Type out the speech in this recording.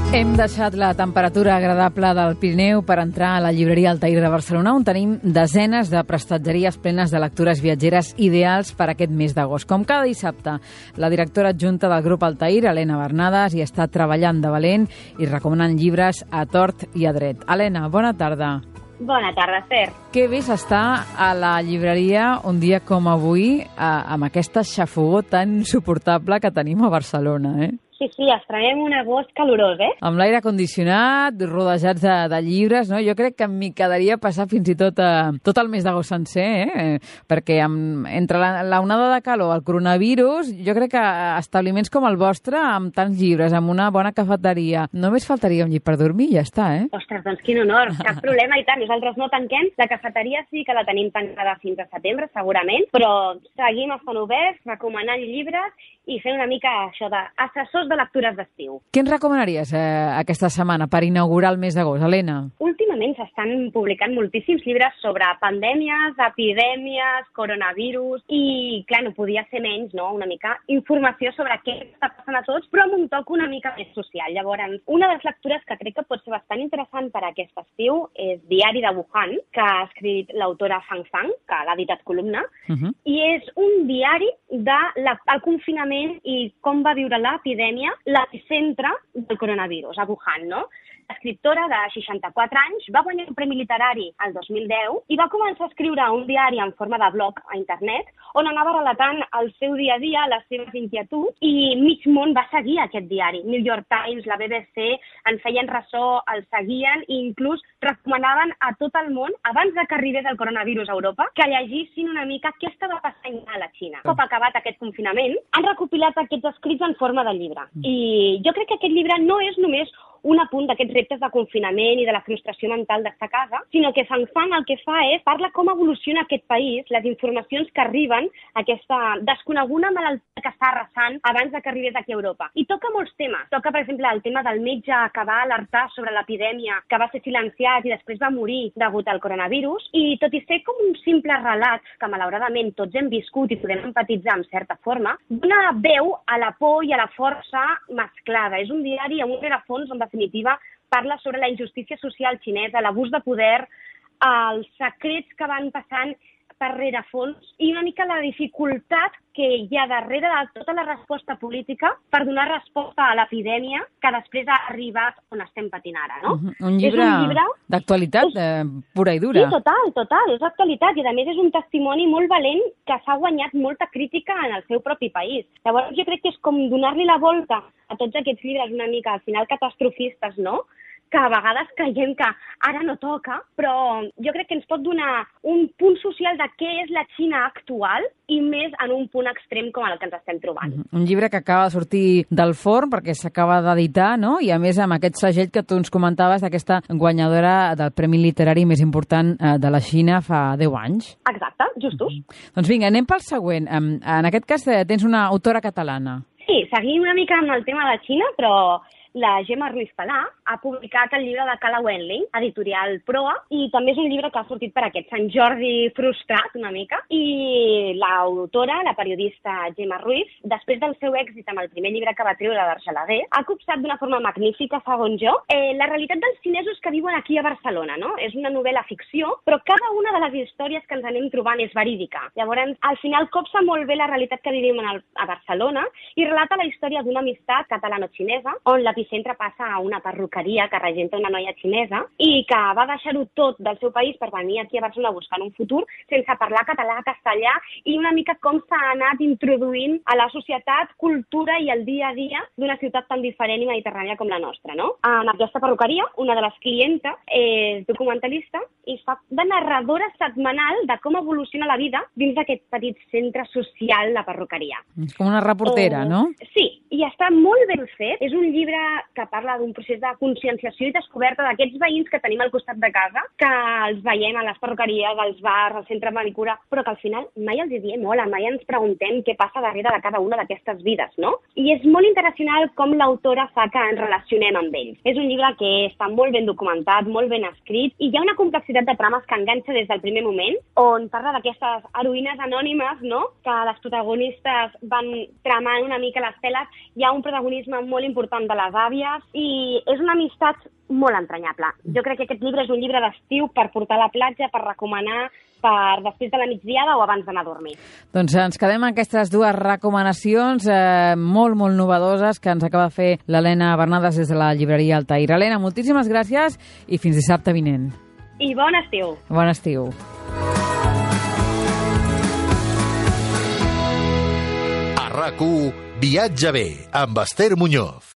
Hem deixat la temperatura agradable del Pirineu per entrar a la llibreria Altair de Barcelona, on tenim desenes de prestatgeries plenes de lectures viatgeres ideals per aquest mes d'agost. Com cada dissabte, la directora adjunta del grup Altair, Helena Bernades, hi està treballant de valent i recomanant llibres a tort i a dret. Helena, bona tarda. Bona tarda, Fer. Que bé s'està a la llibreria un dia com avui amb aquesta xafogor tan insuportable que tenim a Barcelona, Sí, estrenem un agost calorós, Amb l'aire condicionat, rodejats de llibres, no? Jo crec que m'hi quedaria passar fins i tot el mes d'agost sencer, perquè entre l'onada de calor, el coronavirus, jo crec que establiments com el vostre, amb tants llibres, amb una bona cafeteria, només faltaria un llit per dormir i ja està, Ostres, doncs quin honor, cap problema i tant. Nosaltres no tanquem, la cafeteria sí que la tenim tancada fins a setembre, segurament, però seguim estant oberts, recomanant llibres i fent una mica això d'assessors de lectures d'estiu. Què ens recomanaries aquesta setmana per inaugurar el mes d'agost, Helena? Últimament s'estan publicant moltíssims llibres sobre pandèmies, epidèmies, coronavirus i, clar, no podia ser menys, no?, una mica informació sobre què està passant a tots, però amb un toc una mica més social. Llavors, una de les lectures que crec que pot ser bastant interessant per a aquest estiu és Diari de Wuhan, que ha escrit l'autora Fang Fang, que l'ha editat Columna, i és un diari del confinament i com va viure l'epidèmia l'epicentre del coronavirus, a Wuhan, no? L'escriptora de 64 anys va guanyar un premi literari el 2010 i va començar a escriure un diari en forma de blog a internet on anava relatant el seu dia a dia, les seves inquietuds, i mig món va seguir aquest diari. New York Times, la BBC, en feien ressò, el seguien i inclús recomanaven a tot el món, abans que arribés el coronavirus a Europa, que llegissin una mica què estava passant a la Xina. Un cop acabat aquest confinament, han recopilat aquests escrits en forma de llibre. I jo crec que aquest llibre no és només un apunt d'aquests reptes de confinament i de la frustració mental d'estar a casa, sinó que Fang Fang el que fa és parla com evoluciona aquest país, les informacions que arriben, aquesta desconeguda malaltia que està arrasant abans que arribés aquí a Europa. I toca molts temes. Toca, per exemple, el tema del metge que va alertar sobre l'epidèmia, que va ser silenciat i després va morir degut al coronavirus, i tot i ser com un simple relat que malauradament tots hem viscut i podem empatitzar en certa forma, dona veu a la por i a la força mesclada. És un diari amb un rerefons on definitiva, parla sobre la injustícia social xinesa, l'abús de poder, els secrets que van passant per rerefons i una mica la dificultat que hi ha darrere de tota la resposta política per donar resposta a l'epidèmia que després ha arribat on estem patint ara, no? Un llibre d'actualitat pura i dura. Sí, total, és d'actualitat i a més és un testimoni molt valent que s'ha guanyat molta crítica en el seu propi país. Llavors jo crec que és com donar-li la volta a tots aquests llibres una mica al final catastrofistes, no?, que a vegades creiem que ara no toca, però jo crec que ens pot donar un punt social de què és la Xina actual i més en un punt extrem com el que ens estem trobant. Un llibre que acaba de sortir del forn perquè s'acaba d'editar, no? I a més amb aquest segell que tu ens comentaves d'aquesta guanyadora del Premi Literari més important de la Xina fa 10 anys. Exacte, justos. Doncs vinga, anem pel següent. En aquest cas tens una autora catalana. Sí, seguim una mica amb el tema de Xina, però la Gemma Ruiz Palà ha publicat el llibre de Calla Wenling, editorial Proa, i també és un llibre que ha sortit per aquest Sant Jordi frustrat una mica, i l'autora, la periodista Gemma Ruiz, després del seu èxit amb el primer llibre que va treure d'Argelaguer, ha copsat d'una forma magnífica, segons jo, la realitat dels xinesos que viuen aquí a Barcelona, no? És una novel·la ficció, però cada una de les històries que ens anem trobant és verídica. Llavors, al final copsa molt bé la realitat que vivim a Barcelona i relata la història d'una amistat catalano-xinesa, on l'epicentre passa a una perruqueria que regenta una noia xinesa i que va deixar-ho tot del seu país per venir aquí a Barcelona buscant un futur sense parlar català, castellà i una mica com s'ha anat introduint a la societat, cultura i el dia a dia d'una ciutat tan diferent i mediterrània com la nostra, no? En aquesta perruqueria, una de les clientes és documentalista i fa de narradora setmanal de com evoluciona la vida dins d'aquest petit centre social, la perruqueria. Com una reportera, no? Sí, i està molt ben fet. És un llibre que parla d'un procés de conscienciació i descoberta d'aquests veïns que tenim al costat de casa, que els veiem a les perruqueries, als bars, al centre de manicura, però que al final mai els diem hola, mai ens preguntem què passa darrere de cada una d'aquestes vides, no? I és molt interesant com l'autora fa que ens relacionem amb ells. És un llibre que està molt ben documentat, molt ben escrit, i hi ha una complexitat de trames que enganxa des del primer moment, on parla d'aquestes heroïnes anònimes, no?, que les protagonistes van tramant una mica les teles. Hi ha un protagonisme molt important de les gàbies, i és una amistat molt entranyable. Jo crec que aquest llibre és un llibre d'estiu per portar a la platja, per recomanar, per després de la migdiada o abans d'anar a dormir. Doncs ens quedem amb aquestes dues recomanacions molt, molt novedoses que ens acaba de fer l'Helena Bernades des de la llibreria Altair. Helena, moltíssimes gràcies i fins dissabte vinent. I bon estiu. Bon estiu. A RAC1, Viatge bé, amb Esther Muñoz.